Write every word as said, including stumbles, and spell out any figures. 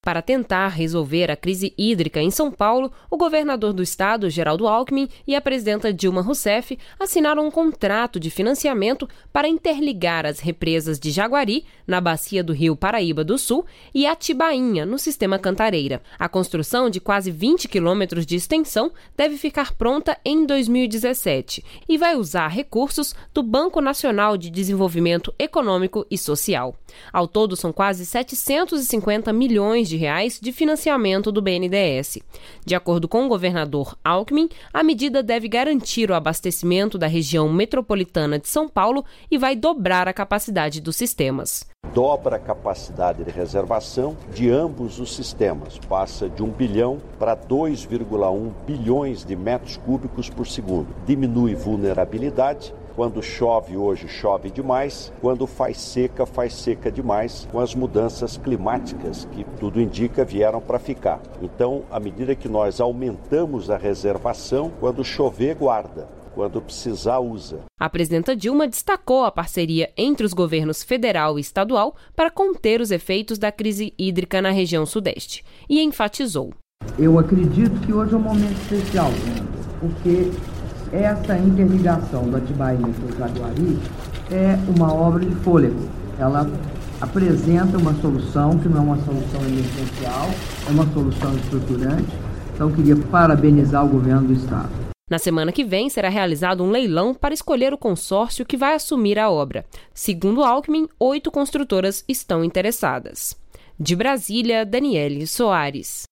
Para tentar resolver a crise hídrica em São Paulo, o governador do estado, Geraldo Alckmin, e a presidenta Dilma Rousseff assinaram um contrato de financiamento para interligar as represas de Jaguari, na bacia do rio Paraíba do Sul, e Atibainha, no sistema Cantareira. A construção, de quase vinte quilômetros de extensão, deve ficar pronta em dois mil e dezessete e vai usar recursos do Banco Nacional de Desenvolvimento Econômico e Social. Ao todo, são quase setecentos e cinquenta milhões de reais de financiamento do B N D E S. De acordo com o governador Alckmin, a medida deve garantir o abastecimento da região metropolitana de São Paulo e vai dobrar a capacidade dos sistemas. Dobra a capacidade de reservação de ambos os sistemas, passa de um bilhão para dois vírgula um bilhões de metros cúbicos por segundo. Diminui vulnerabilidade. Quando chove hoje, chove demais. Quando faz seca, faz seca demais, com as mudanças climáticas que, tudo indica, vieram para ficar. Então, à medida que nós aumentamos a reservação, quando chover, guarda. Quando precisar, usa. A presidenta Dilma destacou a parceria entre os governos federal e estadual para conter os efeitos da crise hídrica na região sudeste e enfatizou. Eu acredito que hoje é um momento especial, porque essa interligação do Atibainha com o Jaguari é uma obra de fôlego. Ela apresenta uma solução que não é uma solução emergencial, é uma solução estruturante. Então, eu queria parabenizar o governo do estado. Na semana que vem, será realizado um leilão para escolher o consórcio que vai assumir a obra. Segundo Alckmin, oito construtoras estão interessadas. De Brasília, Daniele Soares.